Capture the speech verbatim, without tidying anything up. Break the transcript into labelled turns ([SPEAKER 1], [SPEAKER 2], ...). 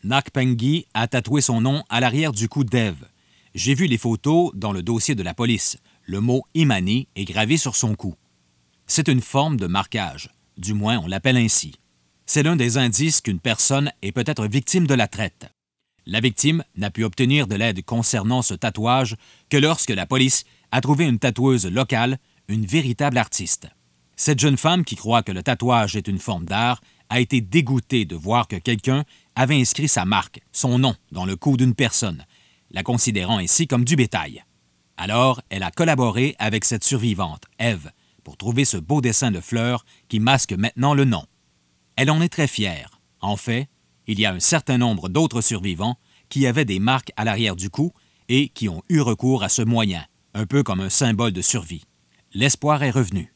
[SPEAKER 1] Nakpengi a tatoué son nom à l'arrière du cou d'Eve. J'ai vu les photos dans le dossier de la police. Le mot « Imani » est gravé sur son cou. C'est une forme de marquage. Du moins, on l'appelle ainsi. C'est l'un des indices qu'une personne est peut-être victime de la traite. La victime n'a pu obtenir de l'aide concernant ce tatouage que lorsque la police a trouvé une tatoueuse locale, une véritable artiste. Cette jeune femme qui croit que le tatouage est une forme d'art a été dégoûtée de voir que quelqu'un avait inscrit sa marque, son nom, dans le cou d'une personne, la considérant ainsi comme du bétail. Alors, elle a collaboré avec cette survivante, Eve, pour trouver ce beau dessin de fleurs qui masque maintenant le nom. Elle en est très fière. En fait, il y a un certain nombre d'autres survivants qui avaient des marques à l'arrière du cou et qui ont eu recours à ce moyen, un peu comme un symbole de survie. L'espoir est revenu.